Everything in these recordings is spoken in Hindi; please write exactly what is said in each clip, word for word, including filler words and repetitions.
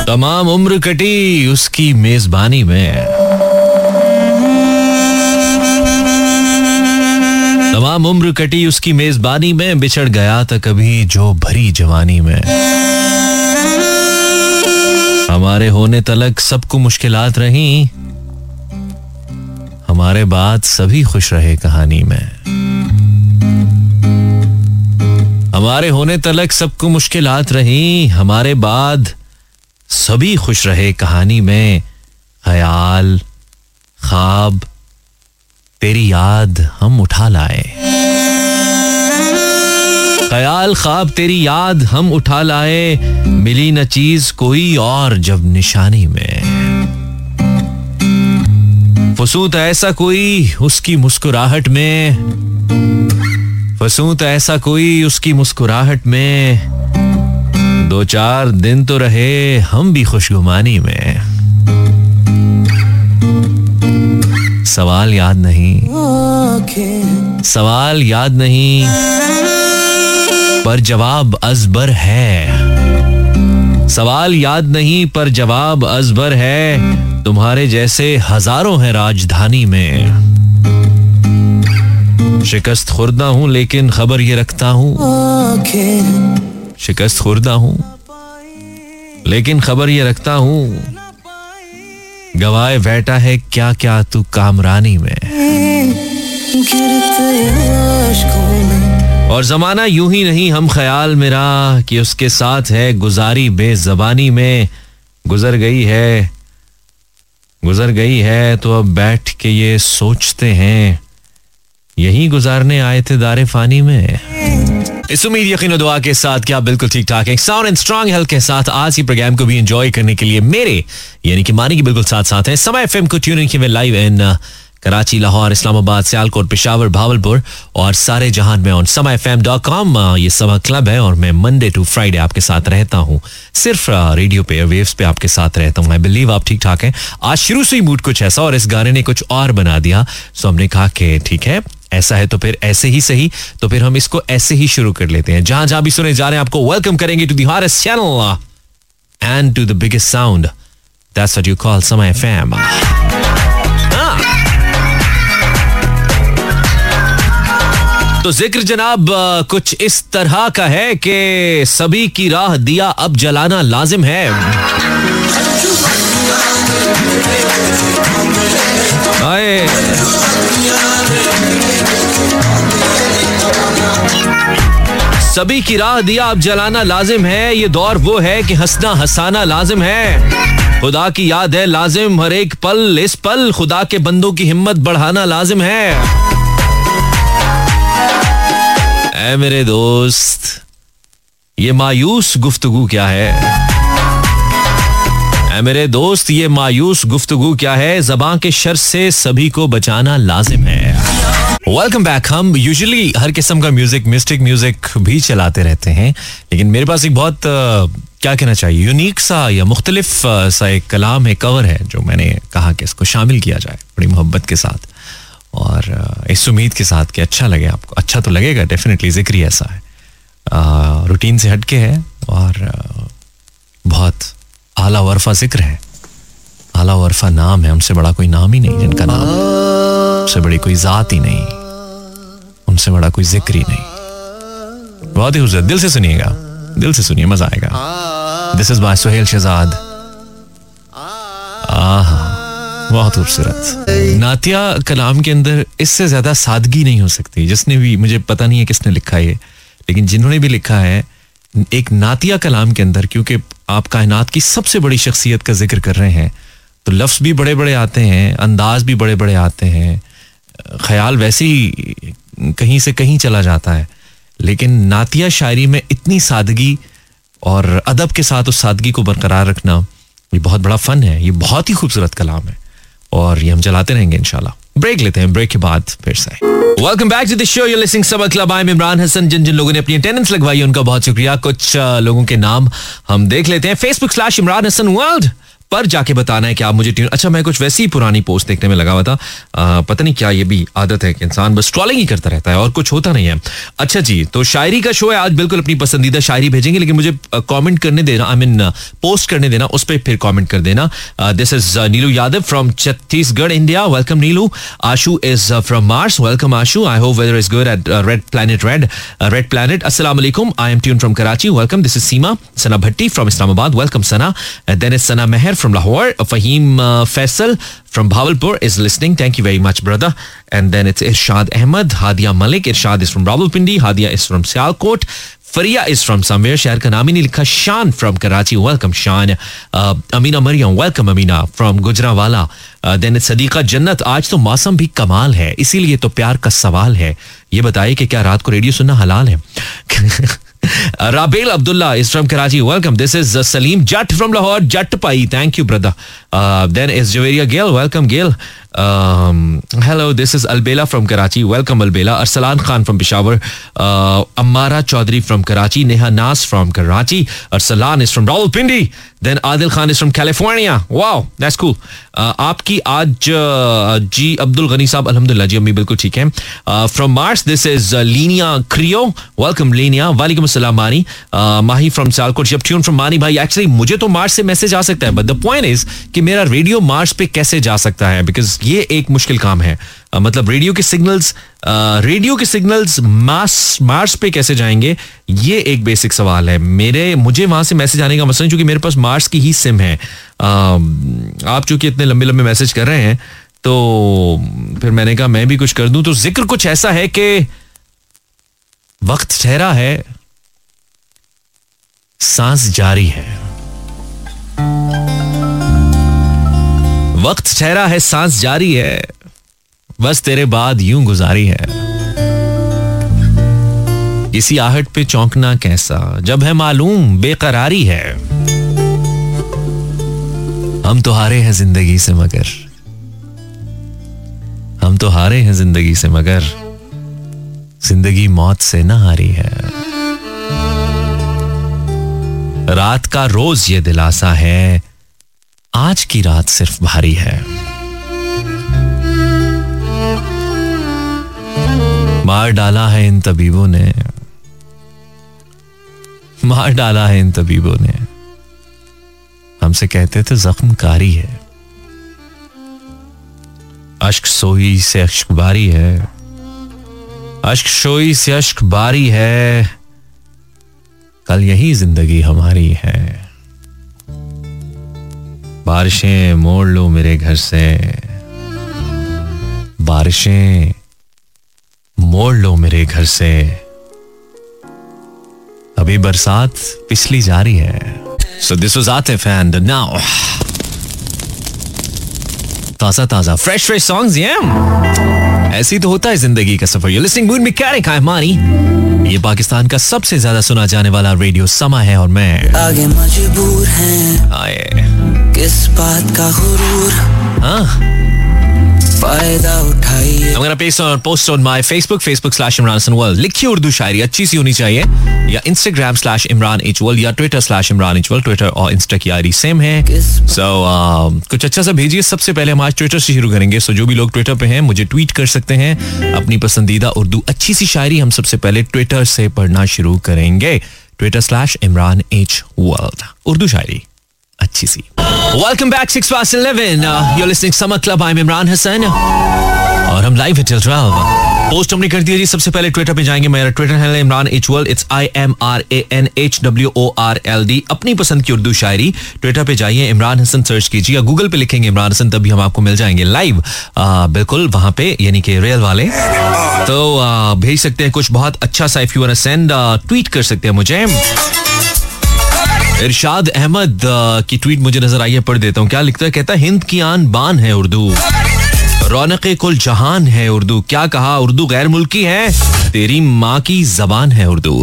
तमाम उम्र कटी उसकी मेजबानी में, तमाम उम्र कटी उसकी मेजबानी में, बिछड़ गया था कभी जो भरी जवानी में। हमारे होने तलक सबको मुश्किलात रही, हमारे बाद सभी खुश रहे कहानी में। हमारे होने तलक सबको मुश्किलात रही, हमारे बाद सभी खुश रहे कहानी में। ख्याल ख्वाब तेरी याद हम उठा लाए, ख्याल ख्वाब तेरी याद हम उठा लाए, मिली न चीज कोई और जब निशानी में। फसूत ऐसा कोई उसकी मुस्कुराहट में, फसूत ऐसा कोई उसकी मुस्कुराहट में, दो चार दिन तो रहे हम भी खुशगुमानी में। सवाल याद नहीं, सवाल याद नहीं, पर जवाब अजबर है। सवाल याद नहीं पर जवाब अजबर है, तुम्हारे जैसे हजारों हैं राजधानी में। शिकस्त खुर्दा हूं लेकिन खबर ये रखता हूं, शिकस्त खुर्दा हूं लेकिन खबर ये रखता हूं, गवाए बैठा है क्या क्या तू कामरानी में। और जमाना यूं ही नहीं हम ख्याल मेरा, कि उसके साथ है गुजारी बेज़बानी में। गुजर गई है गुजर गई है तो अब बैठ के ये सोचते हैं, यही गुजारने आए थे दारे फानी में। इस उम्मीद यकीन दुआ के साथ कि आप बिल्कुल ठीक ठाक हैं, साउंड एंड स्ट्रांग हेल्थ के साथ आज की प्रोग्राम को भी एंजॉय करने के लिए मेरे यानी कि मानी की बिल्कुल साथ साथ हैं। समय एफएम को ट्यून इन किए लाइव इन कराची, लाहौर, इस्लामाबाद, सियालकोट, पेशावर, भावलपुर और सारे जहान में ऑन समय एफ एम डॉट कॉम। ये समा क्लब है और मैं मंडे टू फ्राइडे आपके साथ रहता हूँ, सिर्फ रेडियो पे, वेव्स पे आपके साथ रहता हूँ। आई बिलीव आप ठीक ठाक हैं। आज शुरू से ही मूड कुछ ऐसा और इस गाने ने कुछ और बना दिया, सो हमने कहा कि ठीक है ऐसा है तो फिर ऐसे ही सही, तो फिर हम इसको ऐसे ही शुरू कर लेते हैं। जहां जहां भी सुने जा रहे हैं आपको वेलकम करेंगे to the hottest channel and to the biggest sound, that's what you call Samaa FM. तो जिक्र जनाब कुछ इस तरह का है कि सभी की राह दिया अब जलाना लाजिम है। आए सभी की राह दिया अब जलाना लाजिम है, ये दौर वो है कि हंसना हंसाना लाजिम है। खुदा की याद है लाजिम हर एक पल, इस पल खुदा के बंदों की हिम्मत बढ़ाना लाजिम है। ऐ मेरे दोस्त ये मायूस गुफ्तगू क्या है, ऐ मेरे दोस्त ये मायूस गुफ्तगू क्या है, ज़बां के शर से सभी को बचाना लाजिम है। Welcome back. हम यूजुअली हर किस्म का म्यूजिक, मिस्टिक म्यूजिक भी चलाते रहते हैं, लेकिन मेरे पास एक बहुत क्या कहना चाहिए यूनिक सा या मुख्तलिफ सा एक कलाम है, कवर है, जो मैंने कहा कि इसको शामिल किया जाए बड़ी मोहब्बत के साथ और इस उम्मीद के साथ कि अच्छा लगे आपको। अच्छा तो लगेगा डेफिनेटली, जिक्र ही ऐसा है, रूटीन से हटके है और आ, बहुत आला वरफा जिक्र है, आला वरफा नाम है, हमसे बड़ा कोई नाम ही नहीं जिनका नाम है, उनसे बड़ी कोई जात ही नहीं, उनसे बड़ा कोई जिक्र ही नहीं। बहुत ही खूबसूरत, दिल से सुनिएगा, दिल से सुनिए, मजा आएगा। This is by Suhail Shahzad. आहा बहुत खूबसूरत नातिया कलाम के अंदर इससे ज्यादा सादगी नहीं हो सकती। जिसने भी, मुझे पता नहीं है किसने लिखा है, लेकिन जिन्होंने भी लिखा है एक नातिया कलाम के अंदर, क्योंकि आप कायनात की सबसे बड़ी शख्सियत का जिक्र कर रहे हैं तो लफ्ज भी बड़े बड़े आते हैं, अंदाज भी बड़े बड़े आते हैं, ख्याल वैसे ही कहीं से कहीं चला जाता है, लेकिन नातिया शायरी में इतनी सादगी और अदब के साथ उस सादगी को बरकरार रखना ये बहुत बड़ा फन है। ये बहुत ही खूबसूरत कलाम है और ये हम चलाते रहेंगे इंशाल्लाह। ब्रेक लेते हैं, ब्रेक के बाद फिर से welcome back to the show, you listening सबक club. I am Imran Hasan. जिन जिन लोगों ने अपनी अटेंडेंस लगवाई है उनका बहुत शुक्रिया। कुछ लोगों के नाम हम देख लेते हैं। Facebook slash Imran Hasan world पर जाके बताना है कि आप मुझे ट्यून. अच्छा, मैं कुछ वैसी ही पुरानी पोस्ट देखने में लगा हुआ था. आ, पता नहीं क्या ये भी आदत है कि इंसान बस ट्रॉलिंग ही करता रहता है और कुछ होता नहीं है. अच्छा जी, तो शायरी का शो है आज. बिल्कुल अपनी पसंदीदा शायरी भेजेंगे, लेकिन मुझे कमेंट करने देना, आई मीन पोस्ट करने देना, उस पर फिर कमेंट कर देना. This is Neelu Yadav from Chhattisgarh, India. Welcome Neelu. Ashu is from Mars. Welcome Ashu. I hope weather is good at red planet. Red red planet. अस्सलाम वालेकुम. I am tune from Karachi. Welcome. This is Seema. Sana Bhatti from Islamabad. Welcome Sana. Then is Sana Mehar from Lahore. Faheem Faisal from Bawalpur is listening. Thank you very much, brother. And then it's Irshad Ahmed, Hadia Malik. Irshad is from Rawalpindi. Hadia is from Sialkot. Faria is from somewhere. शहर का नाम ही नहीं लिखा. Shan from Karachi. Welcome, Shan. Uh, Amina Mariam. Welcome, Amina from Gujranwala. Uh, then it's Sadiqa Jannat. आज तो मौसम भी कमाल है, इसीलिए तो प्यार का सवाल है. ये बताइए कि क्या रात को रेडियो सुनना हलाल है? Rabil Abdullah is from Karachi. Welcome. This is uh, Salim Jatt from Lahore. Jatt Pai. Thank you, brother. Uh, then is Javeria Gail. Welcome, Gail. Um, hello, this is Albela from Karachi. Welcome, Albela. Arsalan Khan from Peshawar. Uh, Ammara Chaudhary from Karachi. Neha Nas from Karachi. Arsalan is from Rawalpindi. Then Adil Khan is from California. Wow, that's cool. Uh, आपकी आज uh, जी अब्दुल गनी साहब. अल्हम्दुलिल्लाह जी, अम्मी बिल्कुल ठीक है. uh, From Mars, this is uh, Linia Creo. Welcome, Linia. वालेकुम अस्सलाम मानी. uh, Mahi from Sialkot. जब ट्यून from मानी भाई. Actually मुझे तो मार्स से मैसेज आ सकता है, but the point is कि मेरा रेडियो मार्स पे कैसे जा सकता है, बिकॉज ये एक मुश्किल काम है. uh, मतलब रेडियो के सिग्नल्स रेडियो के सिग्नल्स मार्स मार्स पे कैसे जाएंगे, ये एक बेसिक सवाल है. मेरे मुझे वहां से मैसेज आने का मसला, क्योंकि मेरे पास मार्स की ही सिम है. uh, आप चूंकि इतने लंबे लंबे मैसेज कर रहे हैं, तो फिर मैंने कहा मैं भी कुछ कर दूं. तो जिक्र कुछ ऐसा है कि वक्त ठहरा है, सांस जारी है. वक्त ठहरा है, सांस जारी है, बस तेरे बाद यूं गुजारी है. इसी आहट पे चौंकना कैसा, जब है मालूम बेकरारी है. हम तो हारे हैं जिंदगी से मगर, हम तो हारे हैं जिंदगी से मगर, जिंदगी मौत से न हारी है. रात का रोज ये दिलासा है, आज की रात सिर्फ भारी है. मार डाला है इन तबीबों ने, मार डाला है इन तबीबों ने, हमसे कहते थे जख्म कारी है. अश्क सोई से अश्क बारी है, अश्क सोई से अश्क बारी है, कल यही जिंदगी हमारी है. बारिशें मोड़ लो मेरे घर से, बारिशें मोड़ लो मेरे घर से, अभी बरसात पिछली जारी है. So this was Atif and now ताजा ताजा फ्रेश फ्रेश सॉन्ग्स. yeah ऐसी तो होता है जिंदगी का सफर. You're listening Mood Mechanic. I'm Mani. ये पाकिस्तान का सबसे ज्यादा सुना जाने वाला रेडियो समा है और मैं आगे मजबूर हैं. आए किस बात का गुरूर, हाँ फायदा उठाइए. I'm gonna paste on post on my Facebook, Facebook slash Imran Hassan World. लिखिए उर्दू शायरी अच्छी सी होनी चाहिए, या Instagram slash Imran H World, या Twitter slash Imran H World. Twitter और Insta की आईडी सेम है. So uh, कुछ अच्छा सा भेजिए. सबसे पहले हम आज Twitter से शुरू करेंगे. So जो भी लोग Twitter पे हैं मुझे ट्वीट कर सकते हैं अपनी पसंदीदा उर्दू अच्छी सी शायरी. हम सबसे पहले Twitter से पढ़ना शुरू करेंगे. Twitter slash Imran H World. Urdu शायरी अच्छी सी. Welcome back, six past eleven. Uh, you're listening Summer Club. I'm Imran Hassan. और हम लाइव है till twelve. पोस्ट हमने कर दिया जी. सबसे पहले ट्विटर पे जाएंगे. मेरा ट्विटर हैंडल है Imran H world. It's I M R A N H W O R L D. अपनी पसंद की उर्दू शायरी ट्विटर पे जाइए, इमरान हसन सर्च कीजिए, गूगल पे लिखेंगे इमरान हसन, तभी हम आपको मिल जाएंगे लाइव. बिल्कुल वहां पे, यानी कि रियल वाले. तो आ, भेज सकते हैं कुछ बहुत अच्छा सा. If you want to send, tweet कर सकते हैं मुझे. इरशाद अहमद की ट्वीट मुझे नजर आई है, पढ़ देता हूँ. क्या लिखता है? कहता है हिंद की आन बान है उर्दू, रौनक़े कुल जहान है उर्दू. क्या कहा? उर्दू गैर मुल्की है, तेरी माँ की जबान है उर्दू.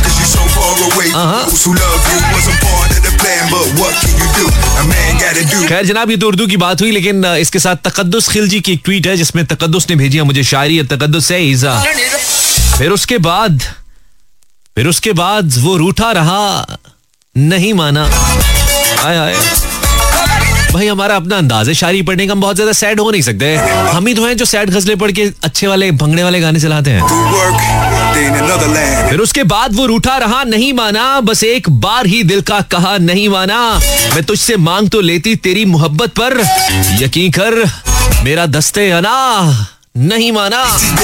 खैर जनाब, ये तो उर्दू की बात हुई, लेकिन इसके साथ तकद्दुस खिलजी की एक ट्वीट है जिसमें तकद्दुस ने भेजी है मुझे शायरी. तकद्दुस से ईज़ा. फिर उसके बाद फिर उसके बाद वो रूठा रहा, नहीं माना. आए आए भाई हमारा अपना अंदाज है शायरी पढ़ने का, हम बहुत ज्यादा सैड हो नहीं सकते. हम ही तो हैं जो सैड गजलें पढ़ के अच्छे वाले भंगड़े वाले गाने चलाते हैं. फिर उसके बाद वो रूठा रहा, नहीं माना, बस एक बार ही दिल का कहा नहीं माना. मैं तुझसे मांग तो लेती तेरी मोहब्बत पर, यकीन कर मेरा दस्ते अना नहीं माना.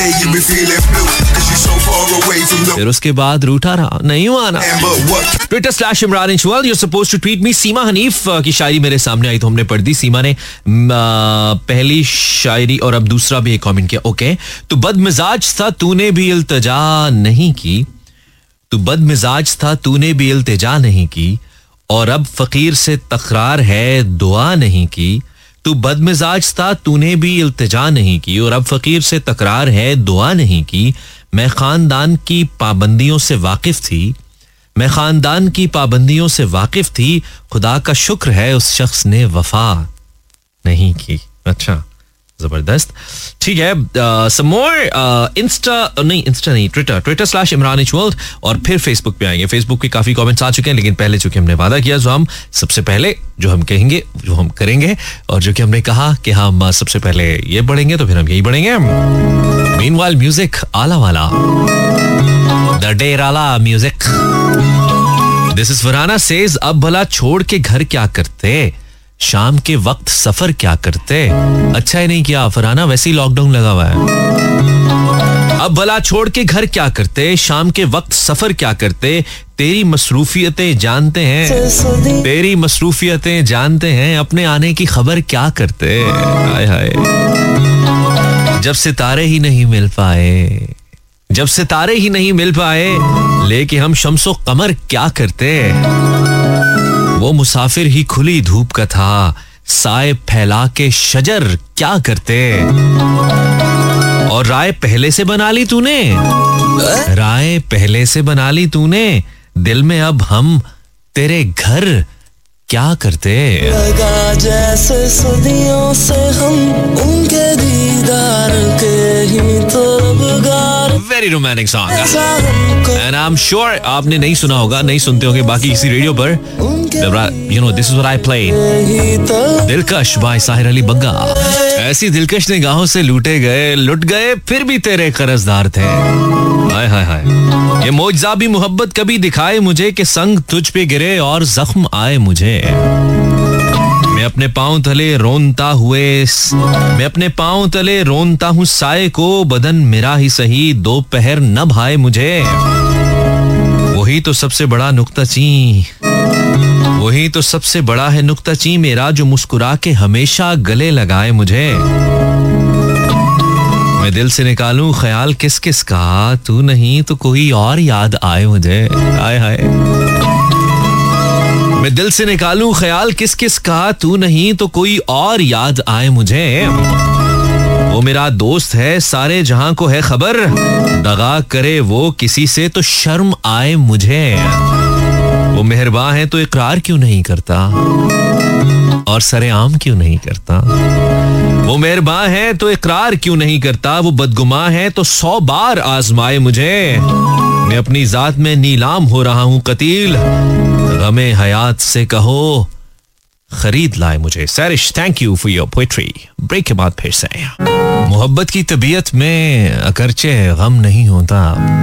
फिर उसके बाद रूठा रहा, नहीं माना. ट्विटर स्लैश इमरान इंशवाल, you suppose to tweet me. Seema Hanif की शायरी मेरे सामने आई तो हमने पढ़ दी. सीमा ने पहली शायरी और अब दूसरा भी एक कमेंट किया. ओके, तो बदमिजाज था तूने भी इल्तिजा नहीं की, तू बदमिजाज था तूने भी इल्तिजा नहीं की, और अब फकीर से तकरार है दुआ नहीं की. तू बदमिजाज था तूने भी इल्तिजा नहीं की, और अब फकीर से तकरार है दुआ नहीं की. मैं खानदान की पाबंदियों से वाकिफ थी, मैं खानदान की पाबंदियों से वाकिफ थी, खुदा का शुक्र है उस शख्स ने वफा नहीं की. अच्छा, जबरदस्त. ठीक है, सम मोर इंस्टा नहीं इंस्टा नहीं Twitter Twitter slash Imran world, और फिर फेसबुक पे आएंगे. फेसबुक पे काफी कमेंट्स आ चुके हैं, लेकिन पहले चूंकि हमने वादा किया, जो हम सबसे पहले जो हम कहेंगे जो हम करेंगे, और जो कि हमने कहा कि हम सबसे पहले ये बढ़ेंगे तो फिर हम यही बढ़ेंगे. मीनवाइल म्यूजिक आला वाला, द डेराला music. This is Farhana says, अब भला छोड़ के घर क्या करते, शाम के वक्त सफर क्या करते. अच्छा ही नहीं किया फरहाना, वैसे ही लॉकडाउन लगा हुआ है. अब भला छोड़ के घर क्या करते, शाम के वक्त सफर क्या करते. तेरी मसरूफियतें जानते हैं, तेरी मसरूफियतें जानते हैं, अपने आने की खबर क्या करते. हाय हाय, जब सितारे ही नहीं मिल पाए, जब सितारे ही नहीं मिल पाए, लेके हम शम्सो कमर क्या करते. वो मुसाफिर ही खुली धूप का था, साए फैला के शजर क्या करते. और राय पहले से बना ली तूने, राय पहले से बना ली तूने, दिल में अब हम तेरे घर क्या करते. लगा जैसे सदियों से हम उनके दीदार के ही तलबगार. Very romantic song, and I am sure आपने नहीं सुना होगा, नहीं सुनते होंगे बाकी किसी रेडियो पर. You know this is what I play, Dilkash by Sahir Ali Bagga. ऐसी दिलकश निगाहों से लूटे गए, लुट गए, फिर भी तेरे कर्जदार थे. हाय हाय हाय, ये मौजज़ा भी मोहब्बत कभी दिखाए मुझे, कि संग तुझ पे गिरे और जख्म आए मुझे. मैं अपने पांव तले रोनता हुए, मैं अपने पांव तले रोनता हूँ साए को, बदन मेरा ही सही दोपहर न भाए मुझे. वही तो सबसे बड़ा नुक्ता ची, वही तो सबसे बड़ा है नुक्ता ची मेरा, जो मुस्कुरा के हमेशा गले लगाए मुझे. मैं दिल से निकालूं ख्याल किस किस का, तू नहीं तो कोई और याद आए मुझे. हाय हाय, मैं दिल से निकालूं ख्याल किस किस का, तू नहीं तो कोई और याद आए मुझे. वो मेरा दोस्त है सारे जहां को है खबर, दगा करे वो किसी से तो शर्म आए मुझे. वो मेहरबान है तो इकरार क्यों नहीं करता, और सरेआम क्यों नहीं करता. वो मेहरबान है तो इकरार क्यों नहीं करता, वो बदगुमा है तो सौ बार आजमाए मुझे. मैं अपनी जात में नीलाम हो रहा हूं कतील, गमे हयात से कहो खरीद लाए मुझे. Sairish, thank you for your poetry. Break के बाद फिर से. मोहब्बत की तबीयत में अगरचे गम नहीं होता,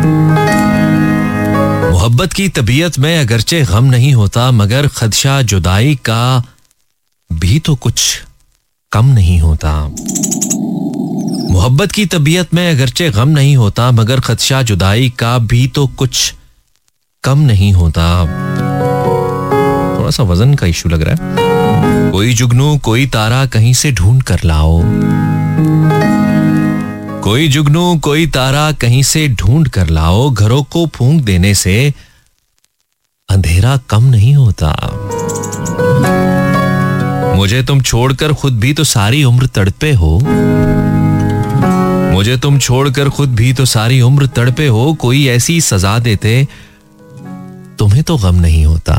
मोहब्बत की तबीयत में अगरचे गम नहीं होता, मगर खदशा जुदाई का भी तो कुछ कम नहीं होता. मोहब्बत की तबीयत में अगरचे गम नहीं होता, मगर खदशा जुदाई का भी तो कुछ कम नहीं होता. थोड़ा सा वजन का इशू लग रहा है. कोई जुगनू कोई तारा कहीं से ढूंढ कर लाओ, कोई जुगनू कोई तारा कहीं से ढूंढ कर लाओ, घरों को फूंक देने से अंधेरा कम नहीं होता. मुझे तुम छोड़कर खुद भी तो सारी उम्र तड़पे हो, मुझे तुम छोड़कर खुद भी तो सारी उम्र तड़पे हो, कोई ऐसी सजा देते तुम्हें तो गम नहीं होता.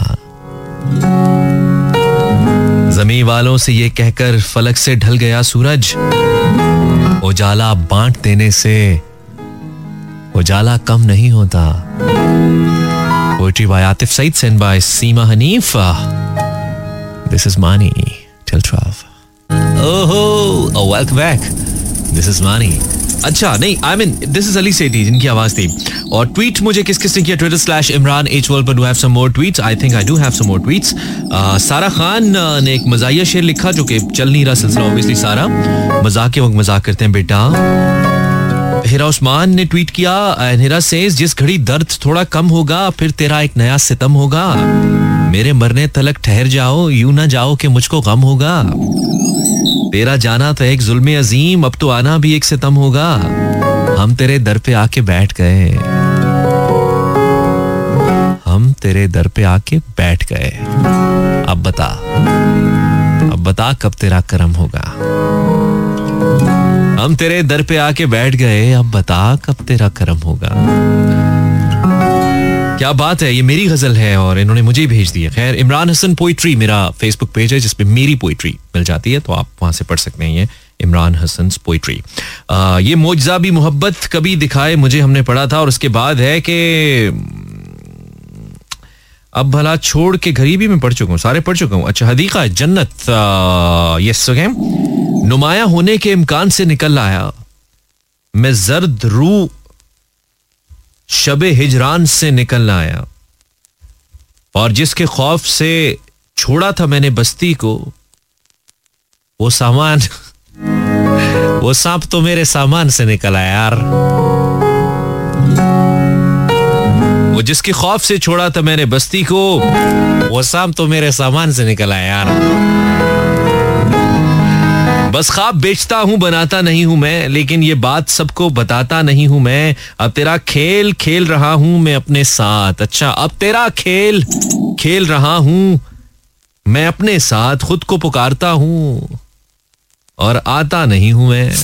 जमीन वालों से ये कहकर फलक से ढल गया सूरज, उजाला बांट देने से उजाला कम नहीं होता. Poetry by Atif Saeed, send by Seema Hanif. This is Mani. till twelve. ओहो, welcome back. This is Mani. अच्छा नहीं, I mean this is Ali Sethi जिनकी आवाज थी. और ट्वीट मुझे किस किसने किया? Twitter slash Imran H world पर. Do have some more tweets? I think I do have some more tweets. Sara Khan ने एक मजाहिया शेर लिखा जो कि चल नहीं रहा सिलसिला. ऑब्वियसली सारा मजाक के वक्त मजाक करते हैं बेटा. हिरा उस्मान ने ट्वीट किया, हिरा सेज जिस घड़ी दर्द थोड़ा कम होगा फिर तेरा एक नया सितम होगा. मेरे मरने तलक ठहर जाओ, यूं ना जाओ कि मुझको गम होगा. तेरा जाना था एक जुल्मे अजीम, अब तो आना भी एक सितम होगा. हम तेरे दर पे आके बैठ गए, हम तेरे दर पे आके बैठ गए. अब बता, अब बता कब तेरा करम होगा. हम तेरे दर पे आके बैठ गए, अब बता कब तेरा करम होगा. क्या बात है, ये मेरी गजल है और इन्होंने मुझे भेज दी है. खैर, इमरान हसन पोइट्री मेरा फेसबुक पेज है जिसपे मेरी पोइट्री मिल जाती है, तो आप वहां से पढ़ सकते हैं. ये इमरान हसन पोइट्री. ये मौजज़ा भी मोहब्बत कभी दिखाए मुझे, हमने पढ़ा था. और उसके बाद है कि अब भला छोड़ के गरीबी में पढ़ चुका हूँ, सारे पढ़ चुका हूँ. अच्छा, हदीका जन्नत, यस ओके. नुमाया होने के इम्कान से निकल आया मैं, जर्द रू शबे हिजरान से निकल आया. और जिसके खौफ से छोड़ा था मैंने बस्ती को, वो सामान वो सांप तो मेरे सामान से निकल आया यार. वो जिसके खौफ से छोड़ा था मैंने बस्ती को, वो सांप तो मेरे सामान से निकल आया यार. बस ख्वाब बेचता हूं, बनाता नहीं हूं मैं, लेकिन ये बात सबको बताता नहीं हूं मैं. अब तेरा खेल खेल रहा हूं मैं अपने साथ. अच्छा, अब तेरा खेल खेल रहा हूं मैं अपने साथ. खुद को पुकारता हूं और आता नहीं हूं मैं.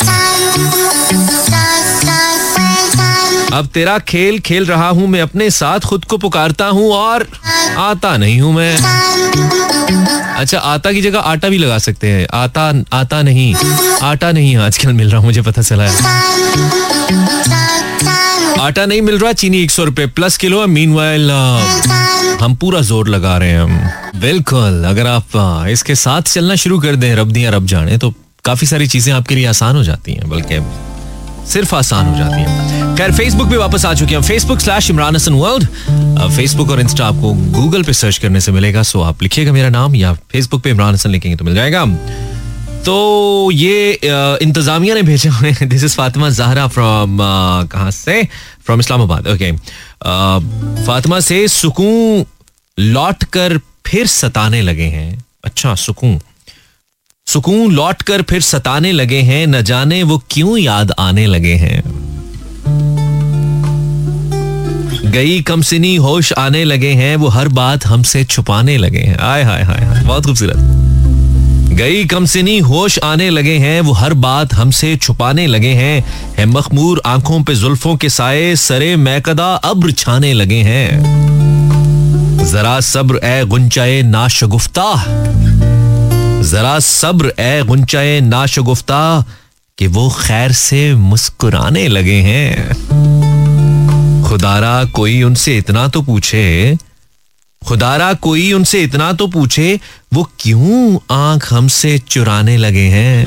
अब तेरा खेल खेल रहा हूं मैं अपने साथ. खुद को पुकारता हूं और आता नहीं हूं मैं. अच्छा, आता की जगह आटा भी लगा सकते हैं. आता आता नहीं, आटा नहीं आजकल मिल रहा, मुझे पता चला है. आटा नहीं मिल रहा, चीनी एक सौ रुपए प्लस किलो है. मीनवाइल हम पूरा जोर लगा रहे हैं हम. बिल्कुल, अगर आप इसके साथ चलना शुरू कर दें, रब दिया रब जाने, तो काफी सारी चीजें आपके लिए आसान हो जाती हैं, बल्कि सिर्फ आसान हो जाती है. खैर, फेसबुक पे वापस आ चुके हैं. Facebook slash Imran Hasan world. Facebook और इंस्टा आपको गूगल पे सर्च करने से मिलेगा, सो आप लिखिएगा मेरा नाम या फेसबुक पे इमरान हसन लिखेंगे तो मिल जाएगा. तो ये इंतजामिया ने भेजा हुए. This is Fatima Zahra from कहाँ से? फ्रॉम इस्लामाबाद. ओके, फातिमा से सुकून लौट कर फिर सताने लगे हैं. अच्छा, सुकून सुकून लौट कर फिर सताने लगे हैं, न जाने वो क्यों याद आने लगे हैं. गई कमसिनी होश आने लगे हैं, वो हर बात हमसे छुपाने लगे हैं. आय हाय हाय हाय, बहुत खूबसूरत. गई कमसिनी होश आने लगे हैं, वो हर बात हमसे छुपाने लगे हैं. है मखमूर आंखों पे जुल्फों के साए, सरे मैकदा अब्र छाने लगे हैं. जरा सब्र ए गुंचाए नाशगुफ्ता, जरा सब्र ए गुंचाए नाशगुफ्ता, कि वो खैर से मुस्कुराने लगे हैं. खुदारा कोई उनसे इतना तो पूछे, खुदारा कोई उनसे इतना तो पूछे, वो क्यों आंख हमसे चुराने लगे हैं.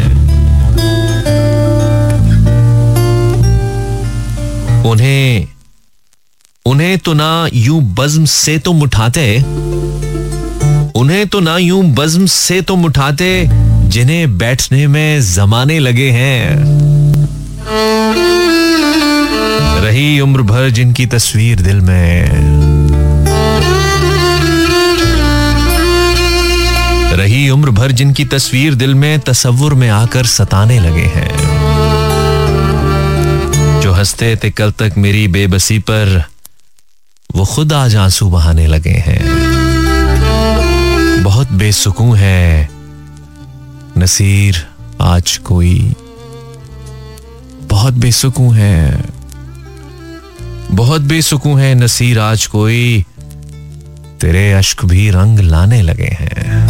उन्हें उन्हें तो ना यूं बज़्म से तो मुठाते, उन्हें तो ना यूं बज़्म से तो मुठाते, जिन्हें बैठने में जमाने लगे हैं. रही उम्र भर जिनकी तस्वीर दिल में, रही उम्र भर जिनकी तस्वीर दिल में, तसव्वुर में आकर सताने लगे हैं. जो हंसते थे कल तक मेरी बेबसी पर, वो खुद आज आंसू बहाने लगे हैं. बहुत बेसुकून है नसीर आज कोई, बहुत बेसुकून है, बहुत बेसुकून है नसीर आज कोई, तेरे अश्क भी रंग लाने लगे हैं.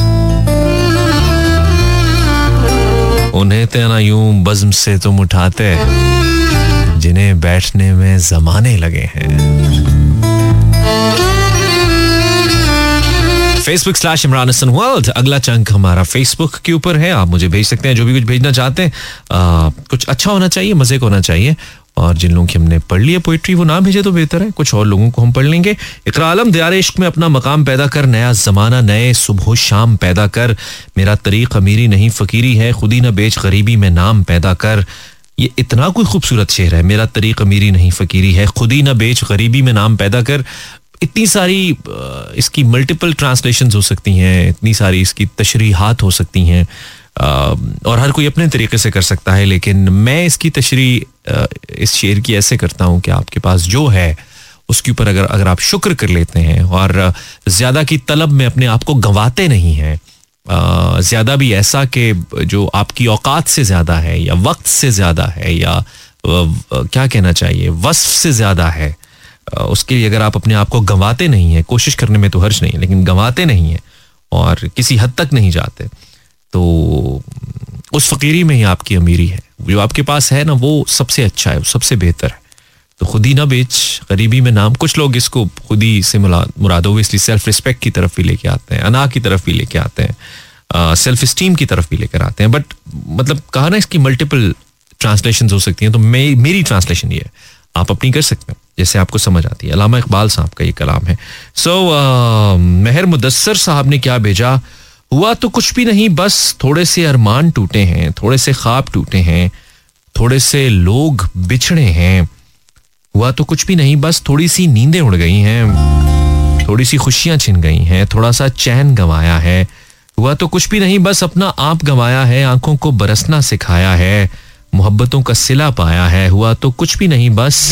उन्हें तेना यूं बज़्म से तुम उठाते, जिन्हें बैठने में जमाने लगे हैं. Facebook slash Imran Hasan world अगला चंक हमारा फेसबुक के ऊपर है. आप मुझे भेज सकते हैं जो भी कुछ भेजना चाहते हैं. आ, कुछ अच्छा होना चाहिए, मजे का होना चाहिए. और जिन लोगों की हमने पढ़ लिया पोइट्री वो ना भेजे तो बेहतर है. कुछ और लोगों को हम पढ़ लेंगे. इकरा आलम, दियार इश्क में अपना मकाम पैदा कर, नया जमाना नए सुबह शाम पैदा कर. मेरा तरीक अमीरी नहीं फकीरी है, खुदी न बेच गरीबी में नाम पैदा कर. ये इतना कोई खूबसूरत शेर है. मेरा तरीक अमीरी नहीं फकीरी है, खुदी न बेच गरीबी में नाम पैदा कर. इतनी सारी इसकी मल्टीपल ट्रांसलेशंस हो सकती हैं, इतनी सारी इसकी तशरीहात हो सकती हैं और हर कोई अपने तरीके से कर सकता है. लेकिन मैं इसकी तशरी इस शेर की ऐसे करता हूँ कि आपके पास जो है उसके ऊपर अगर अगर आप शुक्र कर लेते हैं और ज़्यादा की तलब में अपने आप को गंवाते नहीं हैं, ज़्यादा भी ऐसा कि जो आपकी औकात से ज़्यादा है या वक्त से ज़्यादा है या क्या कहना चाहिए वस्फ से ज़्यादा है, उसके लिए अगर आप अपने आप को गंवाते नहीं हैं, कोशिश करने में तो हर्ज नहीं, लेकिन गंवाते नहीं हैं और किसी हद तक नहीं जाते, तो उस फकीरी में ही आपकी अमीरी है. जो आपके पास है ना वो सबसे अच्छा है, सबसे बेहतर है. तो खुदी ना बेच गरीबी में नाम. कुछ लोग इसको खुदी से मुराद हो इसलिए सेल्फ रिस्पेक्ट की तरफ भी लेके आते हैं, अना की तरफ भी लेके आते हैं, सेल्फ स्टीम की तरफ भी लेकर आते हैं. बट मतलब कहा ना इसकी मल्टीपल ट्रांसलेशन हो सकती हैं. तो मे, मेरी ट्रांसलेशन ये है, आप अपनी कर सकते हैं जैसे आपको समझ आती है. अल्लामा इकबाल साहब का ये कलाम है. सो मेहर मुदस्सर साहब ने क्या भेजा, हुआ तो कुछ भी नहीं बस थोड़े से अरमान टूटे हैं, थोड़े से ख्वाब टूटे हैं, थोड़े से लोग बिछड़े हैं. हुआ तो कुछ भी नहीं बस थोड़ी सी नींदें उड़ गई हैं, थोड़ी सी खुशियां छिन गई हैं, थोड़ा सा चैन गंवाया है. हुआ तो कुछ भी नहीं बस अपना आप गंवाया है, आंखों को बरसना सिखाया है, मोहब्बतों का सिला पाया है. हुआ तो कुछ भी नहीं बस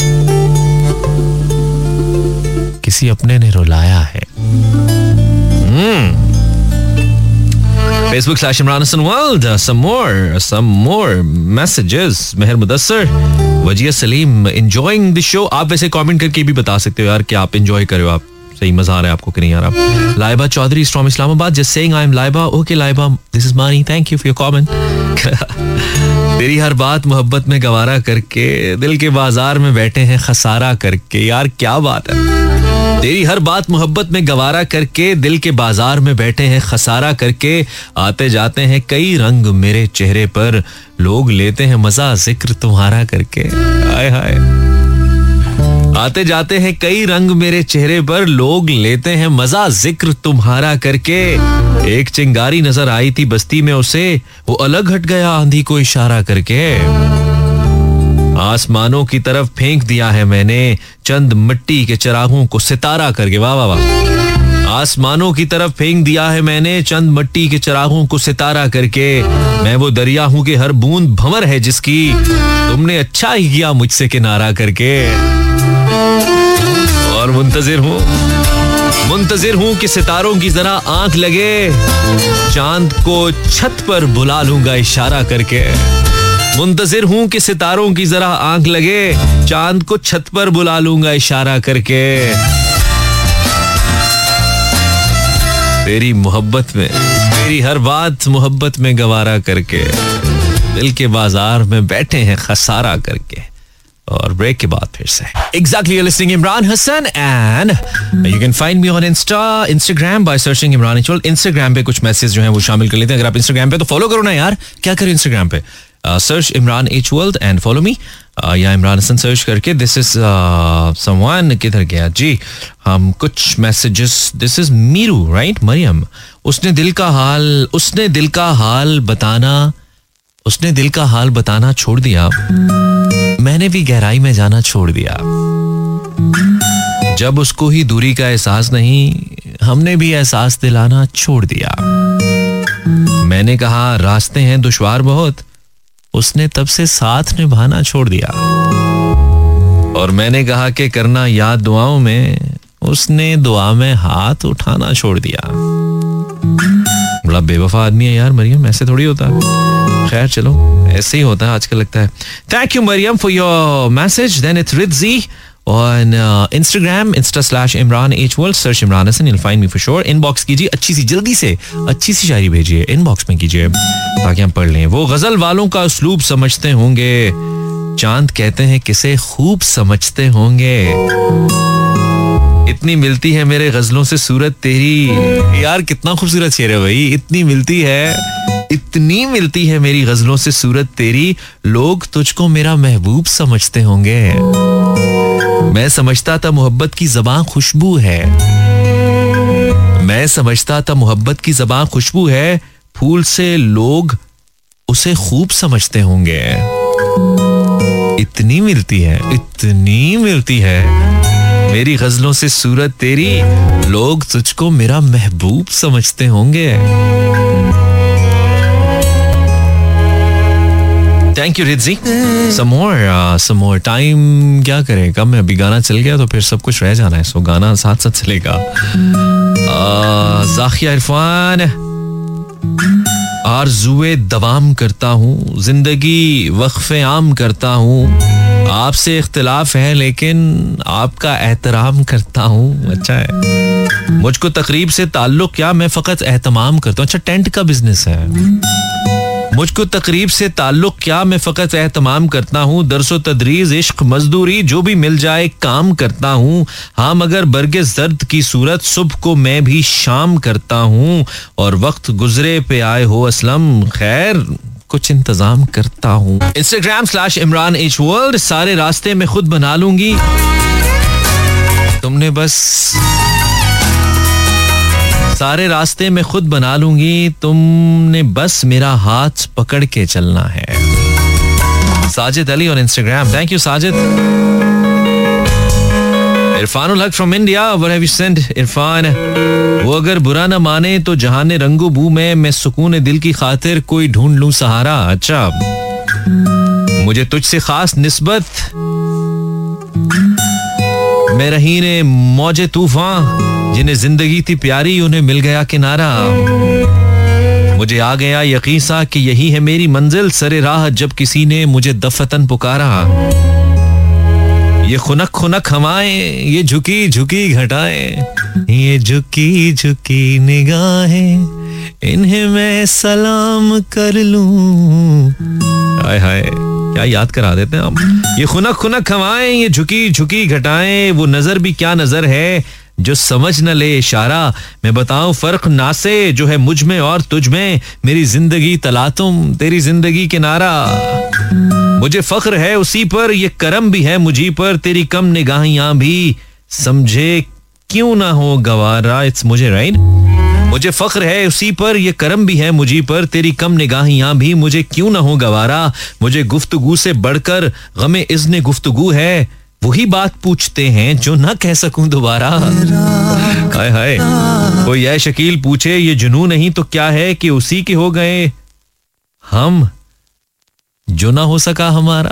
किसी अपने ने रुलाया है. हम्म Facebook slash Imran Hassan World. Uh, some more, some more messages. Mehar Mudassar, Wajiha Salim, enjoying the show. आप वैसे कमेंट करके भी बता सकते हो यार कि आप enjoy कर रहे हो, आप सही मजा आ रहा है आपको कि नहीं आ रहा. Laiba Chaudhary from Islamabad just saying I am Laiba. Okay Laiba, this is Mani. Thank you for your comment. तेरी हर बात मोहब्बत में गवारा करके दिल के बाजार में बैठे हैं खसारा करके. यार क्या बात है. तेरी हर बात मोहब्बत में गवारा करके दिल के बाजार में बैठे हैं खसारा करके. आते जाते हैं कई रंग मेरे चेहरे पर, लोग लेते हैं मजा जिक्र तुम्हारा करके. हाय हाय. आते जाते हैं कई रंग मेरे चेहरे पर, लोग लेते हैं मजा जिक्र तुम्हारा करके. एक चिंगारी नजर आई थी बस्ती में उसे, वो अलग हट गया आंधी को इशारा करके. आसमानों की तरफ फेंक दिया है मैंने चंद मिट्टी के चिरागों को सितारा करके. वाह वाह वाह. आसमानों की तरफ फेंक दिया है मैंने चंद मिट्टी के चिरागों को सितारा करके. मैं वो दरिया हूं कि हर बूंद भंवर है जिसकी, तुमने अच्छा ही किया मुझसे किनारा करके. और मुंतजिर हूं मुंतजिर हूं कि सितारों की जरा आंख लगे, चांद को छत पर बुला लूंगा इशारा करके. मुंतजिर हूं कि सितारों की जरा आंख लगे, चांद को छत पर बुला लूंगा इशारा करके. तेरी मोहब्बत में तेरी हर बात मोहब्बत में गवारा करके, दिल के बाजार में बैठे हैं खसारा करके. और ब्रेक के बाद फिर से Exactly, you're listening Imran Hassan and you can find me on Insta, Instagram by searching Imran H World. Instagram पे कुछ मैसेज जो हैं वो शामिल कर लेते हैं. अगर आप Instagram पे तो फॉलो करो ना यार, क्या करो Instagram पे search Imran H world and follow me, या इमरान हसन सर्च करके. दिस इज समवन, किधर गया जी, हम कुछ मैसेजेस. दिस इज मीरू राइट. मरियम, उसने दिल का हाल उसने दिल का हाल बताना उसने दिल का हाल बताना छोड़ दिया, मैंने भी गहराई में जाना छोड़ दिया. जब उसको ही दूरी का एहसास नहीं, हमने भी एहसास दिलाना छोड़ दिया. मैंने कहा रास्ते हैं दुश्वार बहुत, उसने तब से साथ निभाना छोड़ दिया. और मैंने कहा कि करना याद दुआओं में, उसने दुआ में हाथ उठाना छोड़ दिया. बड़ा बेवफा आदमी है यार मरियम, ऐसे थोड़ी होता है. खैर चलो, ऐसे ही होता है आजकल लगता है. Thank you Maryam for your message. Then it's रिद्जी on uh, Instagram, insta slash Imran H World, search Imran Hassan, you'll find me for sure. Inbox कीजिए, अच्छी सी जल्दी से अच्छी सी शायरी भेजिए, इनबॉक्स में कीजिए ताकि हम पढ़ लें. वो गजल वालों का उसलूब समझते होंगे, चांद कहते हैं किसे खूब समझते होंगे. इतनी मिलती है मेरे गजलों से सूरत तेरी। यार कितना खूबसूरत शेर है भाई। इतनी मिलती है, इतनी मिलती है मेरी गजलों से सूरत तेरी, लोग तुझको मेरा महबूब समझते होंगे। मैं समझता था मोहब्बत की ज़बान खुशबू है, मैं समझता था मोहब्बत की ज़बान खुशबू है, फूल से लोग उसे खूब समझते होंगे। इतनी मिलती है, इतनी मिलती है मेरी गजलों से सूरत तेरी, लोग तुझको मेरा महबूब समझते होंगे। थैंक यू रिद्जी। Some more some more time क्या करें, कम है। अभी गाना चल गया तो फिर सब कुछ रह जाना है, सो गाना साथ साथ चलेगा। ज़ाकिया इरफान, आरज़ुए दवाम करता हूँ, जिंदगी वक्फ़े आम करता हूँ, आपसे इख्तिलाफ है लेकिन आपका एहतराम करता हूँ। अच्छा है। मुझको तकरीब से ताल्लुक क्या, मैं फ़कत एहतमाम करता हूँ। अच्छा, टेंट का बिजनेस है। मुझको तकरीब से ताल्लुक क्या, मैं फ़कत एहतमाम करता हूँ, दरसो तदरीज इश्क मजदूरी जो भी मिल जाए काम करता हूँ। हाँ मगर बरगे जर्द की सूरत सुबह को मैं भी शाम करता हूँ, और वक्त गुजरे पे आए हो असलम खैर कुछ इंतजाम करता हूँ। Instagram slash Imran H world, सारे रास्ते में खुद बना लूंगी, तुमने बस सारे रास्ते में खुद बना लूंगी, तुमने बस मेरा हाथ पकड़ के चलना है। Sajid Ali on Instagram, thank you Sajid. Irfanul Haq from India, what have you sent Irfan? वो अगर बुरा ना माने तो जहाने रंगो बू में मैं सुकून दिल की खातिर कोई ढूंढ लूं सहारा। अच्छा, मुझे तुझसे खास निस्बत मैं रही ने मौजे तूफान, जिन्हें जिंदगी थी प्यारी उन्हें मिल गया किनारा। मुझे आ गया यकीन सा कि यही है मेरी मंजिल, सरे राह जब किसी ने मुझे दफतन पुकारा। ये खुनक खुनक हवाएं, ये झुकी झुकी घटाएं, ये झुकी झुकी निगाहें, इन्हें मैं सलाम कर लूं। हाय हाय क्या याद करा देते हैं आप। ये खुनक खुनक हवाएं, ये झुकी झुकी घटाएं, वो नजर भी क्या नजर है जो समझ न ले इशारा। मैं बताऊं फर्क ना से जो है मुझ में और तुझ में, मेरी जिंदगी तला तुम तेरी जिंदगी किनारा। मुझे फख्र है उसी पर, ये करम भी है मुझी पर, तेरी कम निगाहियां भी समझे क्यों ना हो गवारा। इट्स मुझे राइट। मुझे फख्र है उसी पर, ये करम भी है मुझी पर, तेरी कम निगाहियां भी मुझे क्यों ना हो गवारा। मुझे गुफ्तगू से बढ़कर गमे इज़्ने गुफ्तगू है, वही बात पूछते हैं जो ना कह सकूं दोबारा। हाय हाय कोई ऐ शकील पूछे ये जुनू नहीं तो क्या है कि उसी के हो गए हम जो ना हो सका हमारा।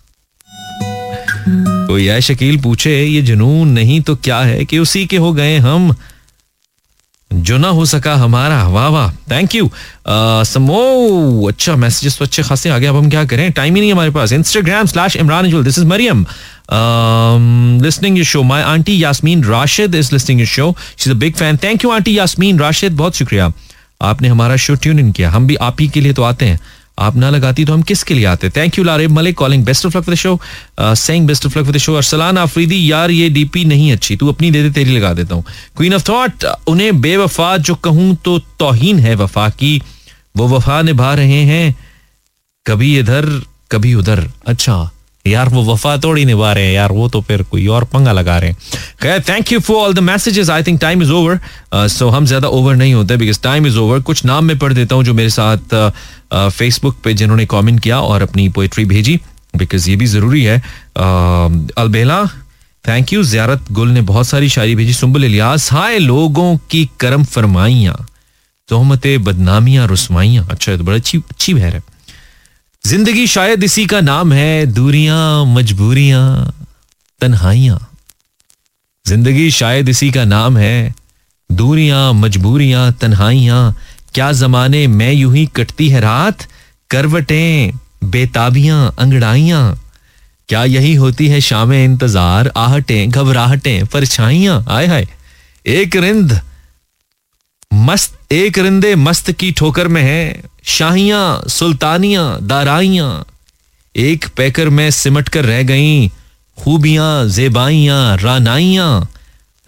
कोई ऐ शकील पूछे ये जुनून नहीं तो क्या है कि उसी के हो गए हम जो ना हो सका हमारा। वाह वाह, थैंक यू समो। अच्छा मैसेजेस तो अच्छे खासे आ गए, अब हम क्या करें, टाइम ही नहीं हमारे पास। इंस्टाग्राम स्लैश इमरान जुल, this is Maryam listening your show. My aunty Yasmeen Rashid is listening your show, she is a big fan. Thank you aunty Yasmeen Rashid, बहुत शुक्रिया, आपने हमारा शो ट्यून इन किया। हम भी आप ही के लिए तो आते हैं, आप ना लगाती तो हम किसके लिए आते। Thank you Larib Malik calling, best of luck for the show, saying best of luck for the show. Arsalan Afridi, यार ये डीपी नहीं अच्छी, तू अपनी दे दे तेरी लगा देता हूँ। क्वीन ऑफ थॉट, उन्हें बेवफा जो कहूँ तो तौहीन है वफा की, वो वफा निभा रहे हैं कभी इधर कभी उधर। अच्छा यार वो वफा तोड़ी निभा रहे हैं यार, वो तो फिर कोई और पंगा लगा रहे हैं। खैर thank you for all the messages, I think time is over, so हम ज्यादा ओवर नहीं होते बिकॉज टाइम इज ओवर। कुछ नाम मैं पढ़ देता हूँ जो मेरे साथ फेसबुक uh, पे जिन्होंने कमेंट किया और अपनी पोएट्री भेजी, बिकॉज ये भी जरूरी है। uh, अलबेला थैंक यू, ज़ियारत गुल ने बहुत सारी शायरी भेजी। सुंबुल इलियास, हाय लोगों की करम फरमाइयां, तोहमते बदनामियां रुस्वाइयां। अच्छा तो बड़ा अच्छी अच्छी बहर है। जिंदगी शायद इसी का नाम है, दूरियां मजबूरियां तन्हाइयां। जिंदगी शायद इसी का नाम है, दूरियां मजबूरियां तन्हाइयां। क्या जमाने में यूं ही कटती है रात, करवटें बेताबियां अंगड़ाइयां। क्या यही होती है शामें इंतजार, आहटें घबराहटें परछाइयां। आय हाय एक रिंद मस्त एक रिंदे मस्त की ठोकर में है, शाहियां सुल्तानियां दाराइयां। एक पैकर में सिमट कर रह गईं खूबियां जेबाइयां रानाइयां।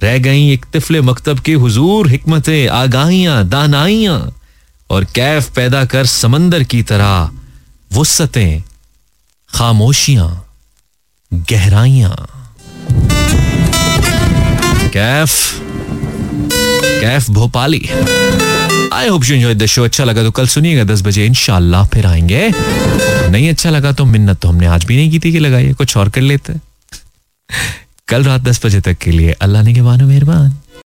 रह गई एक तिफले मकतब के हुजूर हिकमतें आगाहियां दानाइयां, और कैफ पैदा कर समंदर की तरह वुस्सतें खामोशियां गहराइयां। Kaif Kaif Bhopali. I hope you enjoyed the show. अच्छा लगा तो कल सुनिएगा दस बजे इंशाल्लाह फिर आएंगे। नहीं अच्छा लगा तो मिन्नत तो हमने आज भी नहीं की थी कि लगाइए, कुछ और कर लेते। कल रात दस बजे तक के लिए अल्लाह ने के मानो मेहरबान।